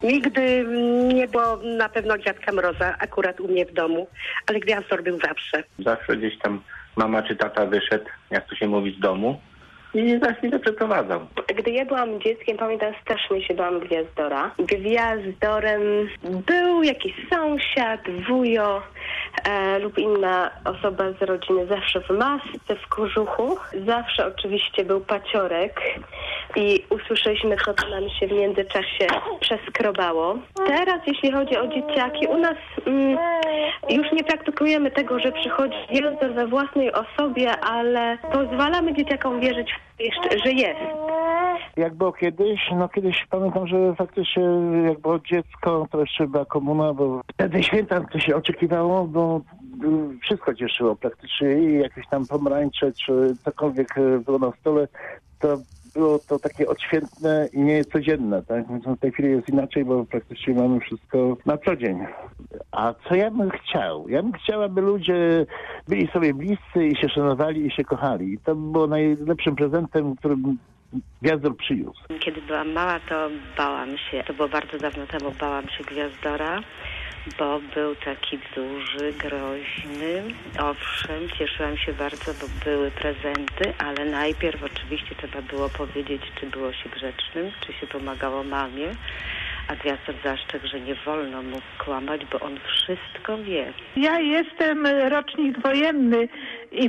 Nigdy nie było na pewno Dziadka Mroza akurat u mnie w domu, ale Gwiazdor był zawsze. Zawsze gdzieś tam mama czy tata wyszedł, jak to się mówi, z domu i za chwilę przeprowadzał. Gdy ja byłam dzieckiem, pamiętam, strasznie się bałam Gwiazdora. Gwiazdorem był jakiś sąsiad, wujo lub inna osoba z rodziny, zawsze w masce, w kożuchu. Zawsze oczywiście był paciorek i usłyszeliśmy, co to nam się w międzyczasie przeskrobało. Teraz, jeśli chodzi o dzieciaki, u nas już nie praktykujemy tego, że przychodzi Gwiazdor we własnej osobie, ale pozwalamy dzieciakom wierzyć w to jeszcze, że jest. Jak było kiedyś? No kiedyś pamiętam, że faktycznie jak było dziecko, to jeszcze była komuna, bo wtedy święta to się oczekiwało, bo wszystko cieszyło praktycznie i jakieś tam pomarańcze, czy cokolwiek było na stole, to było to takie odświętne i niecodzienne, tak? W tej chwili jest inaczej, bo praktycznie mamy wszystko na co dzień. A co ja bym chciał? Ja bym chciał, aby ludzie byli sobie bliscy i się szanowali i się kochali. I to było najlepszym prezentem, którym Gwiazdor przyniósł. Kiedy byłam mała, to bałam się, to było bardzo dawno temu, bałam się Gwiazdora, bo był taki duży, groźny. Owszem, cieszyłam się bardzo, bo były prezenty, ale najpierw oczywiście trzeba było powiedzieć, czy było się grzecznym, czy się pomagało mamie. A Gwiazdor zastrzegł, że nie wolno mu kłamać, bo on wszystko wie. Ja jestem rocznik wojenny i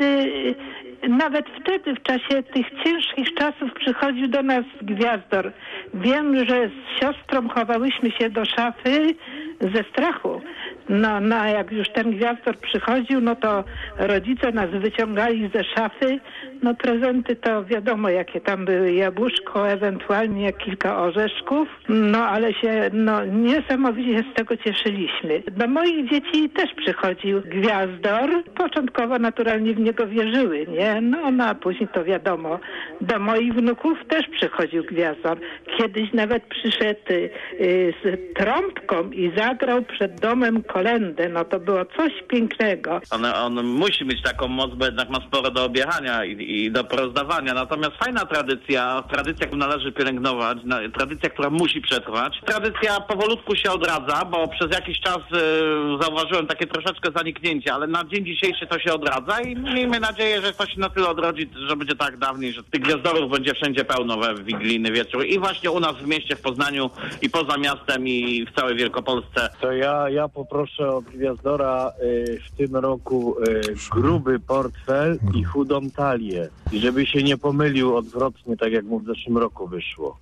nawet wtedy w czasie tych ciężkich czasów przychodził do nas Gwiazdor. Wiem, że z siostrą chowałyśmy się do szafy ze strachu. No jak już ten Gwiazdor przychodził, no to rodzice nas wyciągali ze szafy. No prezenty to wiadomo, jakie tam były, jabłuszko, ewentualnie kilka orzeszków. No ale się niesamowicie z tego cieszyliśmy. Do moich dzieci też przychodził Gwiazdor. Początkowo naturalnie w niego wierzyły, nie? No a później to wiadomo. Do moich wnuków też przychodził Gwiazdor. Kiedyś nawet przyszedł z trąbką i zagrał przed domem kolędę. No to było coś pięknego. On musi mieć taką moc, bo jednak ma sporo do objechania i do porozdawania. Natomiast fajna tradycja, którą należy pielęgnować, tradycja, która musi przetrwać. Tradycja powolutku się odradza, bo przez jakiś czas zauważyłem takie troszeczkę zaniknięcie, ale na dzień dzisiejszy to się odradza i miejmy nadzieję, że to się na tyle odrodzi, że będzie tak dawniej, że tych Gwiazdorów będzie wszędzie pełno we wigilijny wieczór. I właśnie u nas w mieście, w Poznaniu i poza miastem i w całej Wielkopolsce. To ja poproszę od Gwiazdora w tym roku gruby portfel i chudą talię. I żeby się nie pomylił odwrotnie, tak jak mu w zeszłym roku wyszło.